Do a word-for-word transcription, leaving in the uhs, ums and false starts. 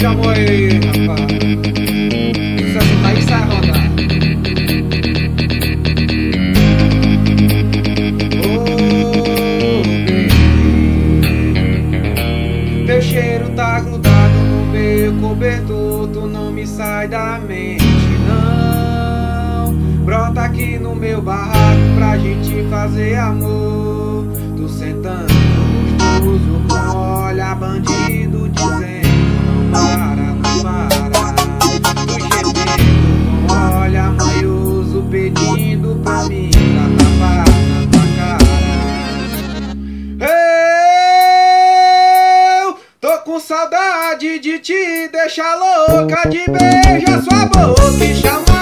de amor aí, rapaz. Sucesso tá aí, sai rodar. Oh, baby. Teu cheiro tá grudado no meu cobertor, tu não me sai da mente, não. Brota aqui no meu barraco pra gente fazer amor. Tu sentando gostoso com olhar bandido dizendo não para, não para. Tu gemendo com olhar manhoso pedindo pra mim pra tapar na tua cara. Eu tô com saudade de te deixar louca, de beijar sua boca e chamar